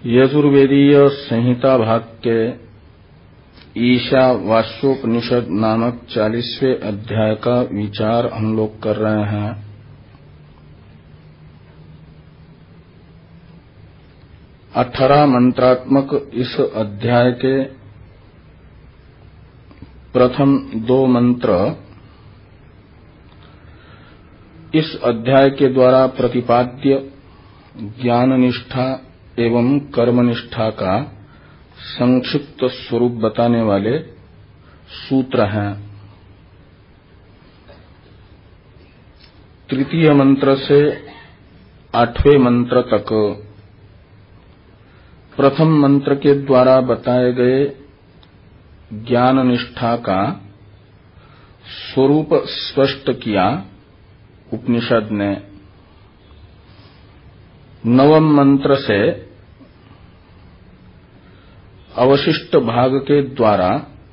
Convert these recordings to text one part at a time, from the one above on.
यजुर्वेदीय संहिता भाग के ईशावास्योपनिषद नामक 40वें अध्याय का विचार हम लोग कर रहे हैं। अठारह मंत्रात्मक इस अध्याय के प्रथम दो मंत्र इस अध्याय के द्वारा प्रतिपाद्य ज्ञाननिष्ठा एवं कर्मनिष्ठा का संक्षिप्त स्वरूप बताने वाले सूत्र हैं। तृतीय मंत्र से आठवें मंत्र तक प्रथम मंत्र के द्वारा बताए गए ज्ञाननिष्ठा का स्वरूप स्पष्ट किया उपनिषद ने। नवम मंत्र से अवशिष्ट भाग के द्वारा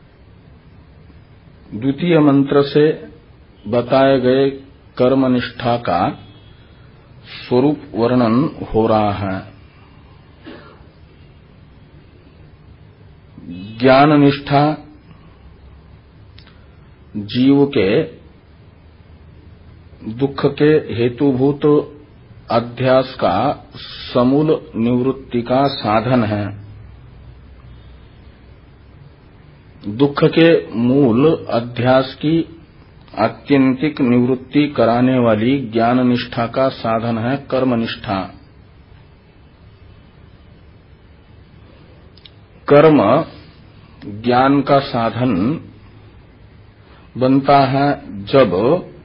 द्वितीय मंत्र से बताए गए कर्मनिष्ठा का स्वरूप वर्णन हो रहा है। ज्ञाननिष्ठा जीव के दुख के हेतुभूत अध्यास का समूल निवृत्ति का साधन है। दुख के मूल अध्यास की आत्यंतिक निवृत्ति कराने वाली ज्ञाननिष्ठा का साधन है कर्मनिष्ठा। कर्म ज्ञान का साधन बनता है जब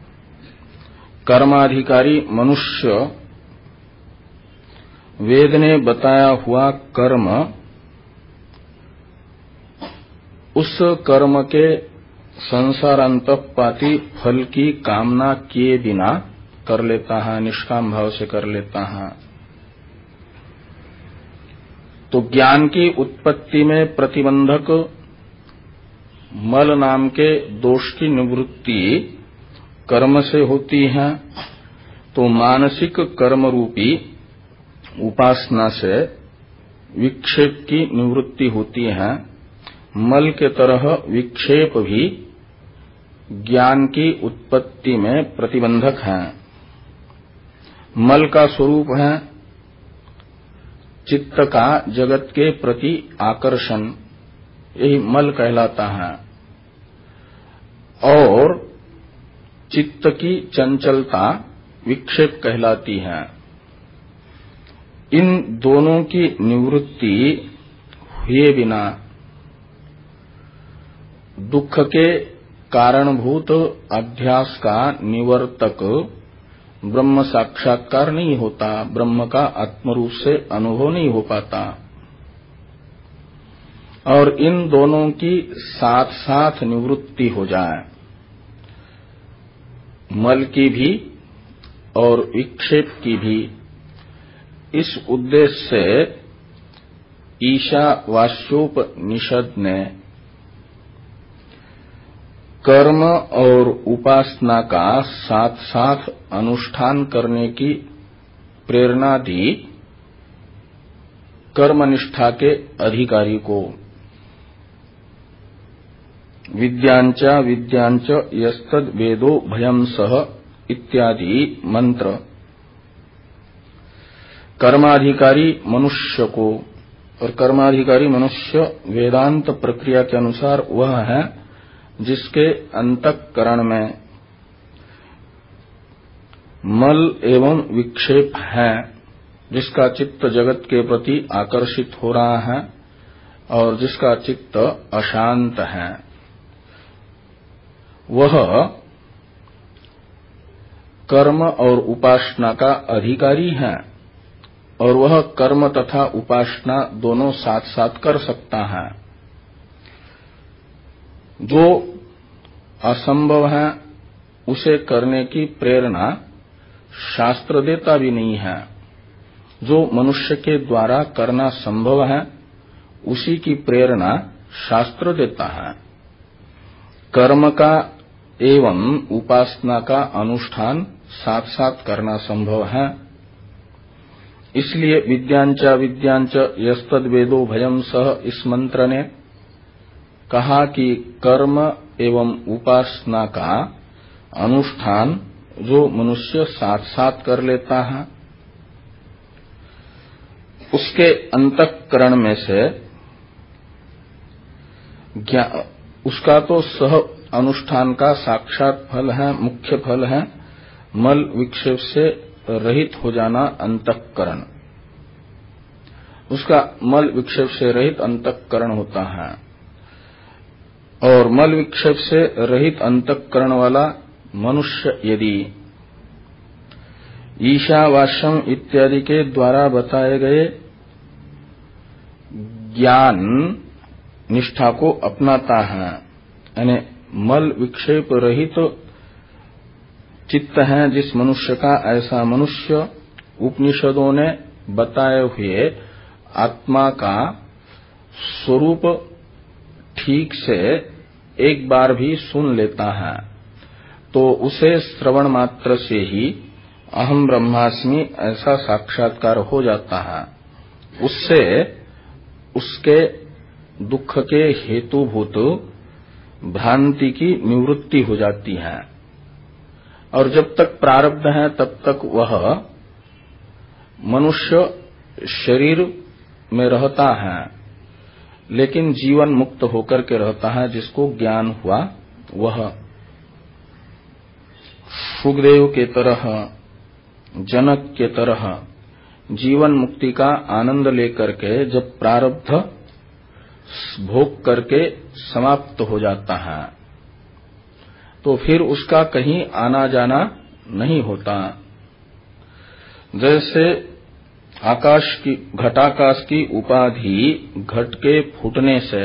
कर्माधिकारी मनुष्य वेद ने बताया हुआ कर्म उस कर्म के संसारांतपाती फल की कामना किए बिना कर लेता है, निष्काम भाव से कर लेता है। तो ज्ञान की उत्पत्ति में प्रतिबंधक मल नाम के दोष की निवृत्ति कर्म से होती है। तो मानसिक कर्म रूपी उपासना से विक्षेप की निवृत्ति होती है। मल के तरह विक्षेप भी ज्ञान की उत्पत्ति में प्रतिबंधक है। मल का स्वरूप है चित्त का जगत के प्रति आकर्षण, यही मल कहलाता है। और चित्त की चंचलता विक्षेप कहलाती है। इन दोनों की निवृत्ति हुए बिना दुख के कारणभूत अध्यास का निवर्तक ब्रह्म साक्षात्कार नहीं होता, ब्रह्म का आत्मरूप से अनुभव नहीं हो पाता। और इन दोनों की साथ साथ निवृत्ति हो जाए, मल की भी और विक्षेप की भी, इस उद्देश्य से ईशावास्योपनिषद ने कर्म और उपासना का साथ साथ अनुष्ठान करने की प्रेरणा दी कर्मनिष्ठा के अधिकारी को। विद्यांच यस्तद वेदो भयं सह इत्यादि मंत्र कर्माधिकारी मनुष्य को, और कर्माधिकारी मनुष्य वेदांत प्रक्रिया के अनुसार वह है जिसके अंतःकरण में मल एवं विक्षेप है, जिसका चित्त जगत के प्रति आकर्षित हो रहा है और जिसका चित्त अशांत है। वह कर्म और उपासना का अधिकारी है और वह कर्म तथा उपासना दोनों साथ साथ कर सकता है। जो असंभव है उसे करने की प्रेरणा शास्त्र देता भी नहीं है। जो मनुष्य के द्वारा करना संभव है उसी की प्रेरणा शास्त्र देता है। कर्म का एवं उपासना का अनुष्ठान साथ साथ करना संभव है इसलिए विद्यांच यस्तद वेदो भयम सह इस मंत्र ने कहा कि कर्म एवं उपासना का अनुष्ठान जो मनुष्य साथ साथ कर लेता है, उसके अंतःकरण में से उसका तो सह अनुष्ठान का साक्षात फल है, मुख्य फल है मल विक्षेप से रहित हो जाना अंतःकरण। उसका मल विक्षेप से रहित अंतःकरण होता है, और मल विक्षेप से रहित अंतःकरण वाला मनुष्य यदि ईशावास्यम इत्यादि के द्वारा बताए गए ज्ञान निष्ठा को अपनाता है, यानी मल विक्षेप रहित चित्त है जिस मनुष्य का, ऐसा मनुष्य उपनिषदों ने बताए हुए आत्मा का स्वरूप ठीक से एक बार भी सुन लेता है तो उसे श्रवण मात्र से ही अहम ब्रह्मास्मि ऐसा साक्षात्कार हो जाता है। उससे उसके दुख के हेतुभूत भ्रांति की निवृत्ति हो जाती है, और जब तक प्रारब्ध है तब तक वह मनुष्य शरीर में रहता है, लेकिन जीवन मुक्त होकर के रहता है। जिसको ज्ञान हुआ वह सुखदेव के तरह, जनक के तरह जीवन मुक्ति का आनंद लेकर के जब प्रारब्ध भोग करके समाप्त हो जाता है तो फिर उसका कहीं आना जाना नहीं होता। जैसे आकाश की, घटाकाश की उपाधि घट के फूटने से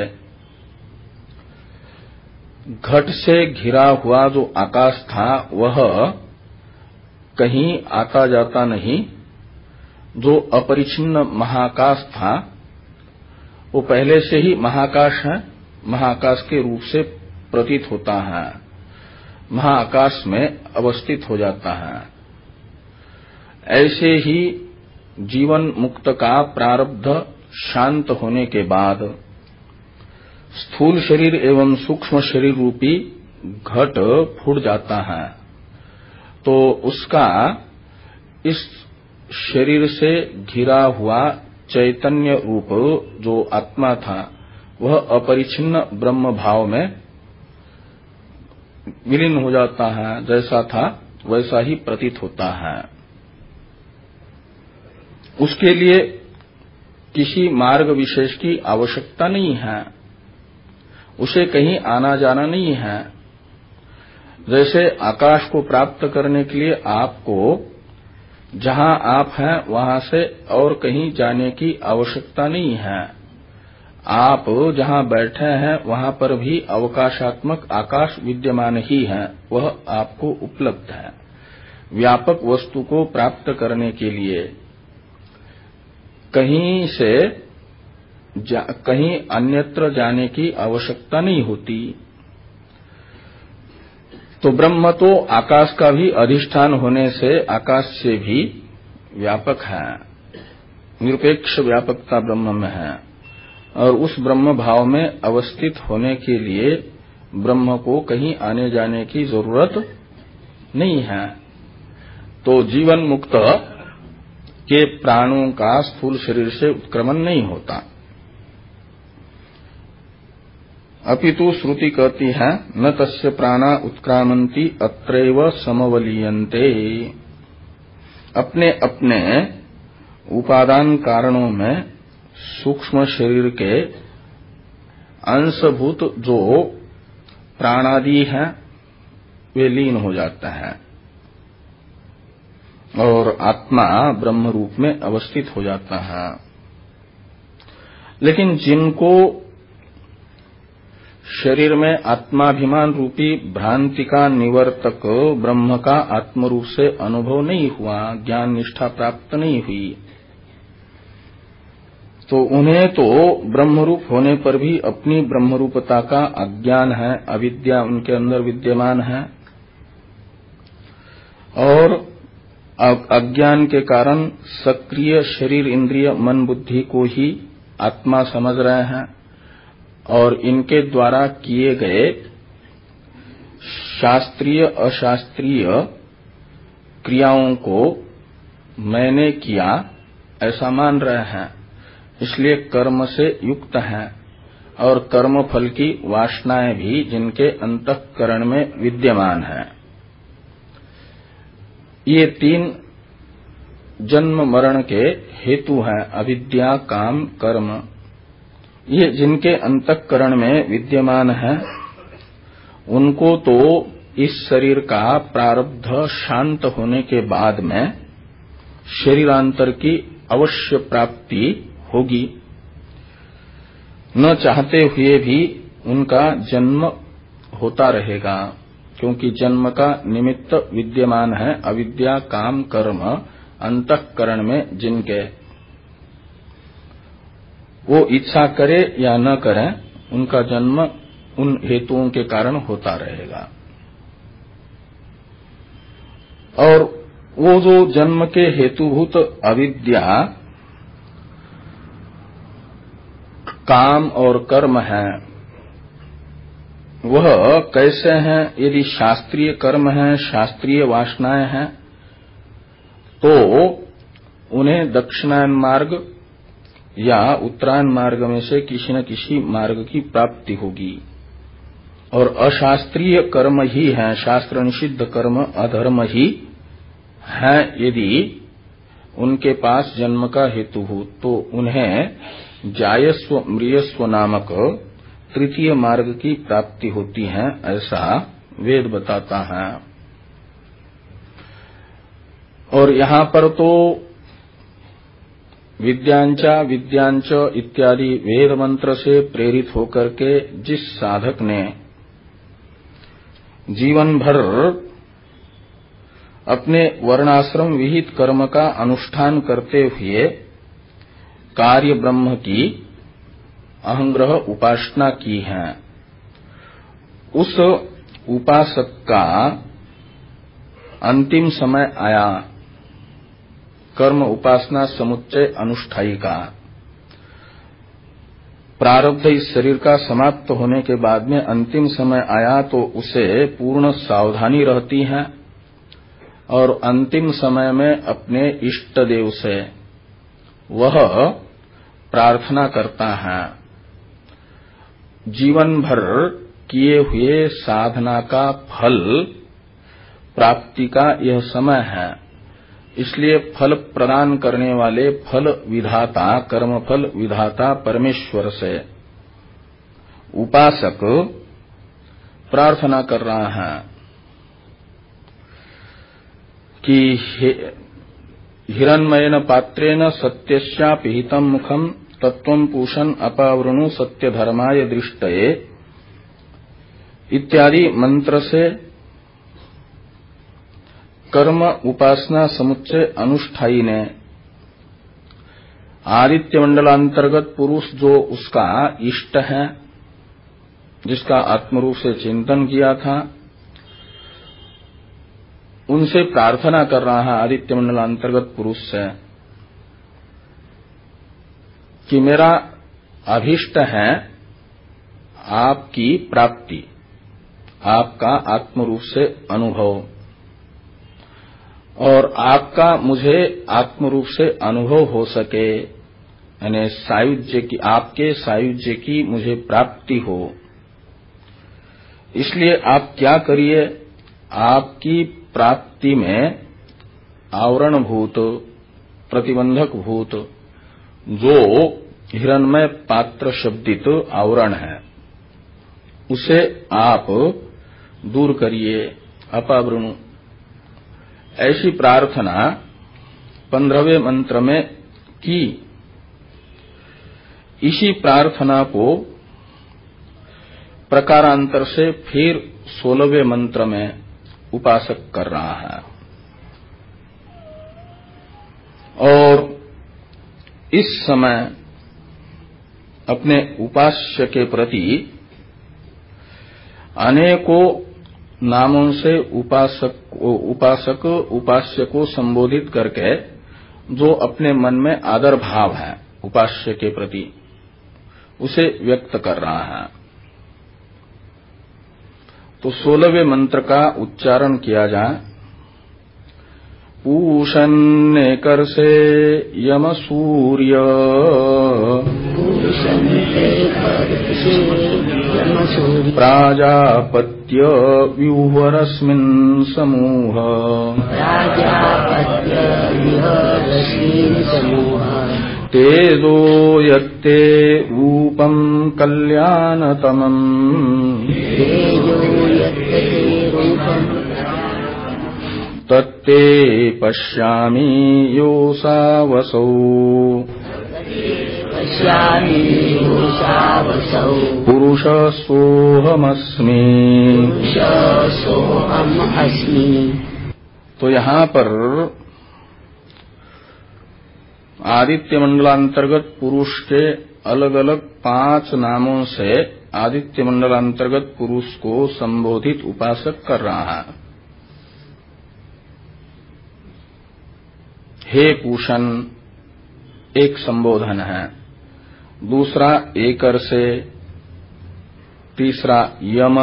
घट से घिरा हुआ जो आकाश था वह कहीं आता जाता नहीं। जो अपरिछिन्न महाकाश था वो पहले से ही महाकाश है, महाकाश के रूप से प्रतीत होता है, महाआकाश में अवस्थित हो जाता है। ऐसे ही जीवन मुक्त का प्रारब्ध शांत होने के बाद स्थूल शरीर एवं सूक्ष्म शरीर रूपी घट फूट जाता है तो उसका इस शरीर से घिरा हुआ चैतन्य रूप जो आत्मा था वह अपरिछिन्न ब्रह्म भाव में विलीन हो जाता है। जैसा था वैसा ही प्रतीत होता है। उसके लिए किसी मार्ग विशेष की आवश्यकता नहीं है, उसे कहीं आना जाना नहीं है। जैसे आकाश को प्राप्त करने के लिए आपको जहां आप हैं वहां से और कहीं जाने की आवश्यकता नहीं है। आप जहां बैठे हैं वहां पर भी अवकाशात्मक आकाश विद्यमान ही है, वह आपको उपलब्ध है। व्यापक वस्तु को प्राप्त करने के लिए कहीं से कहीं अन्यत्र जाने की आवश्यकता नहीं होती। तो ब्रह्म तो आकाश का भी अधिष्ठान होने से आकाश से भी व्यापक है, निरपेक्ष व्यापकता ब्रह्म में है, और उस ब्रह्म भाव में अवस्थित होने के लिए ब्रह्म को कहीं आने जाने की जरूरत नहीं है। तो जीवन मुक्त के प्राणों का स्थूल शरीर से उत्क्रमण नहीं होता। अपितु श्रुति कहती है न तस्य प्राणा उत्क्रामन्ति अत्रैव समवलीयन्ते। अपने अपने उपादान कारणों में सूक्ष्म शरीर के अंशभूत जो प्राणादि हैं वे लीन हो जाता है और आत्मा ब्रह्म रूप में अवस्थित हो जाता है। लेकिन जिनको शरीर में आत्माभिमान रूपी भ्रांति का निवर्तक ब्रह्म का आत्मरूप से अनुभव नहीं हुआ, ज्ञान निष्ठा प्राप्त नहीं हुई, तो उन्हें तो ब्रह्मरूप होने पर भी अपनी ब्रह्मरूपता का अज्ञान है, अविद्या उनके अंदर विद्यमान है। और अज्ञान के कारण सक्रिय शरीर इंद्रिय मन बुद्धि को ही आत्मा समझ रहे हैं और इनके द्वारा किए गए शास्त्रीय अशास्त्रीय क्रियाओं को मैंने किया ऐसा मान रहे हैं, इसलिए कर्म से युक्त हैं और कर्म फल की वासनाएं भी जिनके अंतःकरण में विद्यमान है। ये तीन जन्म मरण के हेतु हैं, अविद्या काम कर्म। ये जिनके अंतःकरण में विद्यमान है उनको तो इस शरीर का प्रारब्ध शांत होने के बाद में शरीरांतर की अवश्य प्राप्ति होगी। न चाहते हुए भी उनका जन्म होता रहेगा, क्योंकि जन्म का निमित्त विद्यमान है अविद्या काम कर्म अंतःकरण में जिनके। वो इच्छा करे या न करे उनका जन्म उन हेतुओं के कारण होता रहेगा। और वो जो जन्म के हेतुभूत अविद्या काम और कर्म है, वह कैसे हैं? यदि शास्त्रीय कर्म है, शास्त्रीय वासनाएं हैं, तो उन्हें दक्षिणायन मार्ग या उत्तरायण मार्ग में से किसी न किसी मार्ग की प्राप्ति होगी। और अशास्त्रीय कर्म ही हैं, शास्त्र निषिद्ध कर्म अधर्म ही हैं। यदि उनके पास जन्म का हेतु हो तो उन्हें जायस्व म्रियस्व नामक तृतीय मार्ग की प्राप्ति होती है, ऐसा वेद बताता है। और यहां पर तो विद्यांच इत्यादि वेद मंत्र से प्रेरित होकर के जिस साधक ने जीवन भर अपने वर्णाश्रम विहित कर्म का अनुष्ठान करते हुए कार्य ब्रह्म की अहंग्रह उपासना की है, उस उपासक का अंतिम समय आया कर्म उपासना समुच्चय अनुष्ठायी का। प्रारब्ध इस शरीर का समाप्त होने के बाद में अंतिम समय आया तो उसे पूर्ण सावधानी रहती है और अंतिम समय में अपने इष्ट देव से वह प्रार्थना करता है। जीवन भर किए हुए साधना का फल प्राप्ति का यह समय है, इसलिए फल प्रदान करने वाले फल विधाता कर्म फल विधाता परमेश्वर से उपासक प्रार्थना कर रहा है कि हिरण्मयेन पात्रेण सत्यस्यापिहितं मुखम तत्वं पूषन् अपावृणु सत्य धर्माय दृष्टये इत्यादि मंत्र से कर्म उपासना समुच्चय अनुष्ठायी ने आदित्य मंडलांतर्गत पुरुष जो उसका इष्ट है, जिसका आत्मरूप से चिंतन किया था, उनसे प्रार्थना कर रहा है आदित्य मंडलांतर्गत पुरुष से कि मेरा अभीष्ट है आपकी प्राप्ति, आपका आत्मरूप से अनुभव और आपका मुझे आत्मरूप से अनुभव हो सके, यानी सायुज्य की आपके सायुज्य की मुझे प्राप्ति हो। इसलिए आप क्या करिए, आपकी प्राप्ति में आवरणभूत प्रतिबंधक भूत जो हिरण्मय पात्र शब्दित आवरण है उसे आप दूर करिए, अपावृणु। ऐसी प्रार्थना 15वें मंत्र में की। इसी प्रार्थना को प्रकारांतर से फिर 16वें मंत्र में उपासक कर रहा है। और इस समय अपने उपास्य के प्रति अनेकों नामों से उपासक उपास्य को संबोधित करके जो अपने मन में आदर भाव है उपास्य के प्रति उसे व्यक्त कर रहा है। तो 16वें मंत्र का उच्चारण किया जाए। पूषन्नेकर से यम सूर्य प्राजापत्य व्यूहरस्मिन् समूह तेजो यत्ते रूपं कल्याणतमम् तत्ते पश्यामि योऽसावसौ पुरुषसोऽहमस्मि। तो यहाँ पर आदित्य मंडलांतर्गत पुरुष के अलग अलग 5 नामों से आदित्य मंडलांतर्गत पुरुष को संबोधित उपासक कर रहा है। हे पूषण एक संबोधन है, दूसरा एकर से, तीसरा यम,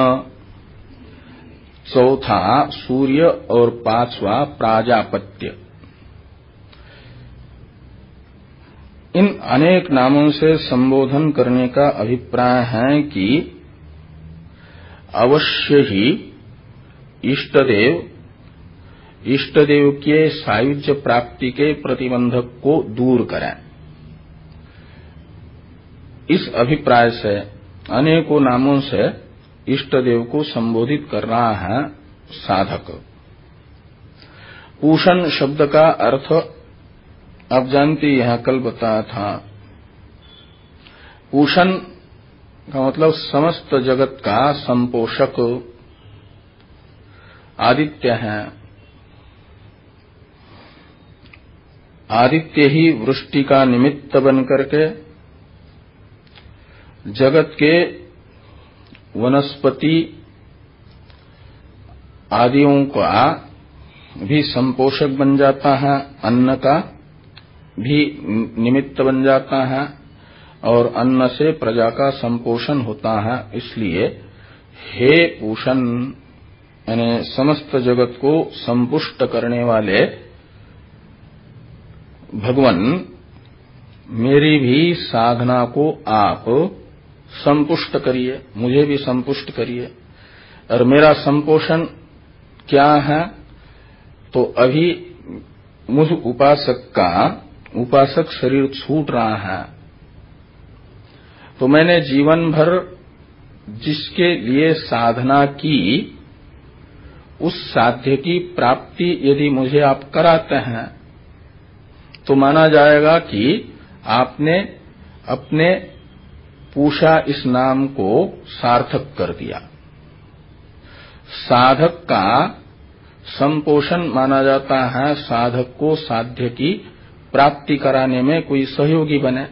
चौथा सूर्य और 5वां प्राजापत्य। इन अनेक नामों से संबोधन करने का अभिप्राय है कि अवश्य ही इष्टदेव के सायुज्य प्राप्ति के प्रतिबंधक को दूर करें। इस अभिप्राय से अनेकों नामों से इष्टदेव को संबोधित कर रहा है साधक। पूषण शब्द का अर्थ आप जानते हैं, कल बताया था। पूषण का मतलब समस्त जगत का संपोषक आदित्य है। आदित्य ही वृष्टि का निमित्त बनकर के जगत के वनस्पति आदियों का भी संपोषक बन जाता है, अन्न का भी निमित्त बन जाता है और अन्न से प्रजा का संपोषण होता है। इसलिए हे पूषण यानी समस्त जगत को संपुष्ट करने वाले भगवान, मेरी भी साधना को आप संपुष्ट करिए, मुझे भी संपुष्ट करिए। और मेरा संपोषण क्या है? तो अभी मुझ उपासक शरीर छूट रहा है, तो मैंने जीवन भर जिसके लिए साधना की उस साध्य की प्राप्ति यदि मुझे आप कराते हैं तो माना जाएगा कि आपने अपने पूषा इस नाम को सार्थक कर दिया। साधक का संपोषण माना जाता है साधक को साध्य की प्राप्ति कराने में कोई सहयोगी बने।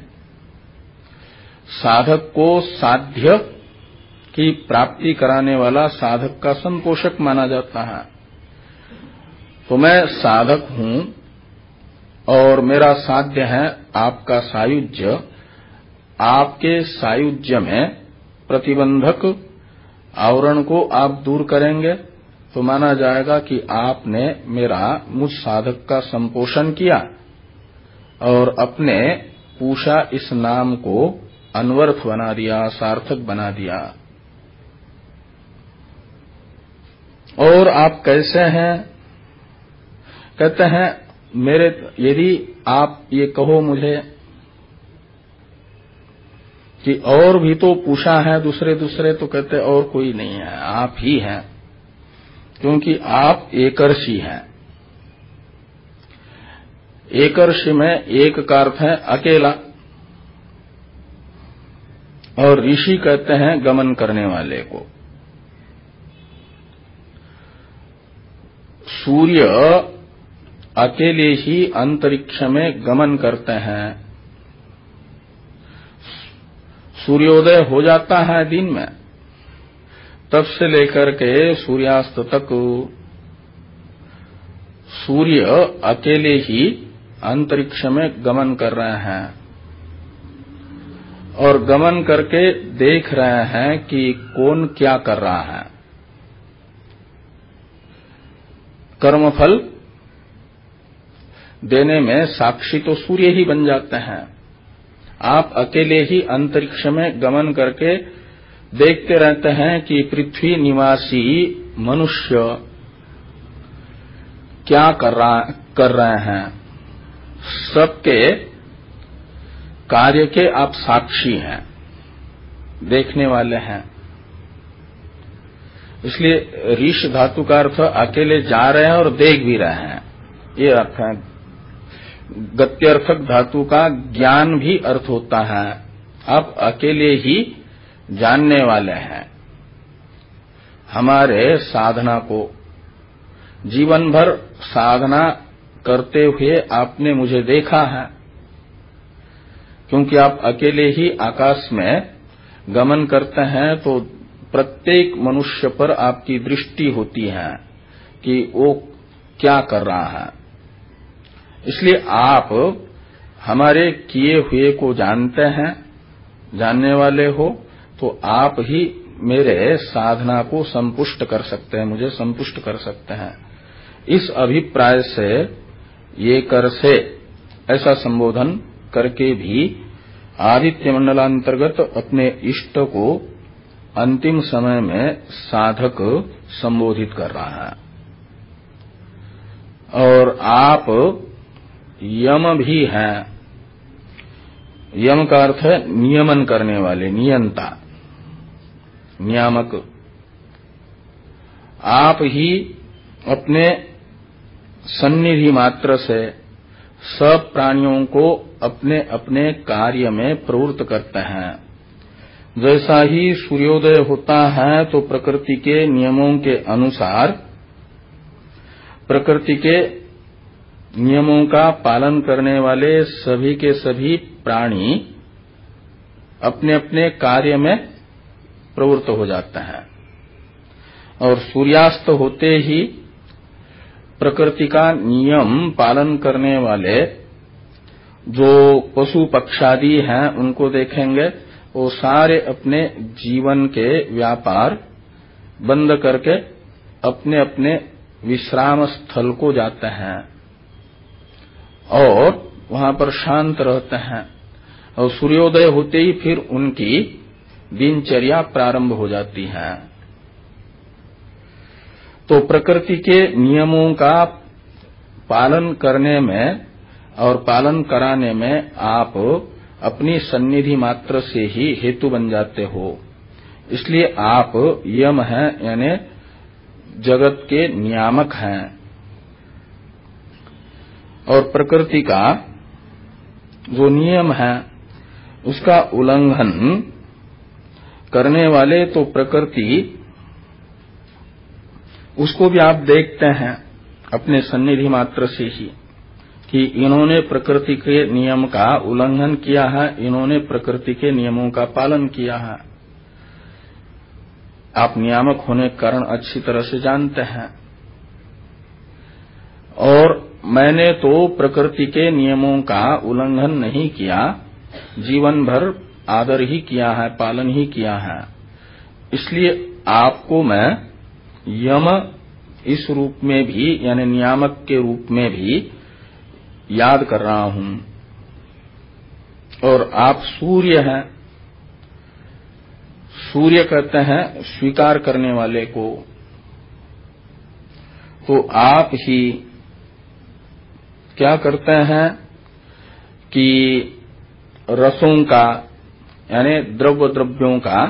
साधक को साध्य की प्राप्ति कराने वाला साधक का संपोषक माना जाता है। तो मैं साधक हूं और मेरा साध्य है आपका सायुज्य। आपके सायुज्य में प्रतिबंधक आवरण को आप दूर करेंगे तो माना जाएगा कि आपने मुझ साधक का संपोषण किया और अपने पूषा इस नाम को अनवर्थ बना दिया, सार्थक बना दिया। और आप कैसे हैं? कहते हैं यदि आप ये कहो मुझे कि और भी तो पूषा है दूसरे, तो कहते और कोई नहीं है, आप ही हैं, क्योंकि आप एकर्षि हैं। एकर्षि में एक का अर्थ है अकेला और ऋषि कहते हैं गमन करने वाले को। सूर्य अकेले ही अंतरिक्ष में गमन करते हैं। सूर्योदय हो जाता है दिन में, तब से लेकर के सूर्यास्त तक सूर्य अकेले ही अंतरिक्ष में गमन कर रहे हैं और गमन करके देख रहे हैं कि कौन क्या कर रहा है। कर्मफल देने में साक्षी तो सूर्य ही बन जाते हैं। आप अकेले ही अंतरिक्ष में गमन करके देखते रहते हैं कि पृथ्वी निवासी मनुष्य क्या कर रहे हैं। सबके कार्य के आप साक्षी हैं, देखने वाले हैं। इसलिए ऋष धातु का अर्थ अकेले जा रहे हैं और देख भी रहे हैं, ये अर्थ है। गत्यर्थक धातु का ज्ञान भी अर्थ होता है, आप अकेले ही जानने वाले हैं। हमारे साधना को जीवन भर साधना करते हुए आपने मुझे देखा है, क्योंकि आप अकेले ही आकाश में गमन करते हैं तो प्रत्येक मनुष्य पर आपकी दृष्टि होती है कि वो क्या कर रहा है। इसलिए आप हमारे किए हुए को जानते हैं, जानने वाले हो, तो आप ही मेरे साधना को संपुष्ट कर सकते हैं, मुझे संपुष्ट कर सकते हैं। इस अभिप्राय से ये कर से ऐसा संबोधन करके भी आदित्य मंडलांतर्गत अपने इष्ट को अंतिम समय में साधक संबोधित कर रहा है। और आप यम भी हैं। यम का अर्थ है नियमन करने वाले, नियंता, नियामक। आप ही अपने सन्निधि मात्र से सब प्राणियों को अपने अपने कार्य में प्रवृत्त करते हैं। जैसा ही सूर्योदय होता है तो प्रकृति के नियमों के अनुसार, प्रकृति के नियमों का पालन करने वाले सभी के सभी प्राणी अपने अपने कार्य में प्रवृत्त हो जाते हैं। और सूर्यास्त होते ही प्रकृति का नियम पालन करने वाले जो पशु पक्षादि हैं उनको देखेंगे, वो सारे अपने जीवन के व्यापार बंद करके अपने अपने विश्राम स्थल को जाते हैं और वहां पर शांत रहते हैं। और सूर्योदय होते ही फिर उनकी दिनचर्या प्रारंभ हो जाती है। तो प्रकृति के नियमों का पालन करने में और पालन कराने में आप अपनी सन्निधि मात्र से ही हेतु बन जाते हो। इसलिए आप यम हैं, यानी जगत के नियामक हैं। और प्रकृति का जो नियम है उसका उल्लंघन करने वाले तो प्रकृति, उसको भी आप देखते हैं अपने सन्निधि मात्र से ही कि इन्होंने प्रकृति के नियम का उल्लंघन किया है, इन्होंने प्रकृति के नियमों का पालन किया है। आप नियामक होने के कारण अच्छी तरह से जानते हैं। और मैंने तो प्रकृति के नियमों का उल्लंघन नहीं किया, जीवन भर आदर ही किया है, पालन ही किया है। इसलिए आपको मैं यम इस रूप में भी, यानी नियामक के रूप में भी याद कर रहा हूं। और आप सूर्य हैं। सूर्य कहते हैं स्वीकार करने वाले को। तो आप ही क्या करते हैं कि रसों का, यानी द्रव्यों का,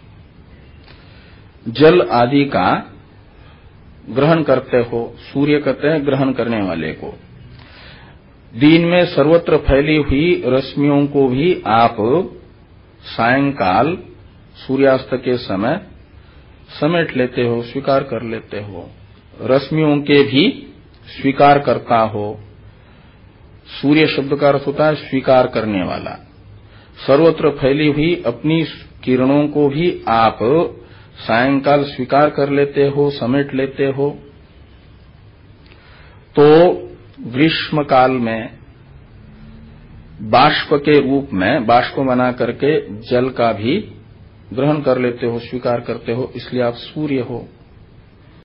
जल आदि का ग्रहण करते हो। सूर्य कहते हैं ग्रहण करने वाले को। दिन में सर्वत्र फैली हुई रश्मियों को भी आप सायंकाल सूर्यास्त के समय समेट लेते हो, स्वीकार कर लेते हो। रश्मियों के भी स्वीकार करता हो। सूर्य शब्द का अर्थ होता है स्वीकार करने वाला। सर्वत्र फैली हुई अपनी किरणों को भी आप सायंकाल स्वीकार कर लेते हो, समेट लेते हो, तो ग्रीष्म काल में बाष्प के रूप में बाष्प बना करके जल का भी ग्रहण कर लेते हो, स्वीकार करते हो, इसलिए आप सूर्य हो।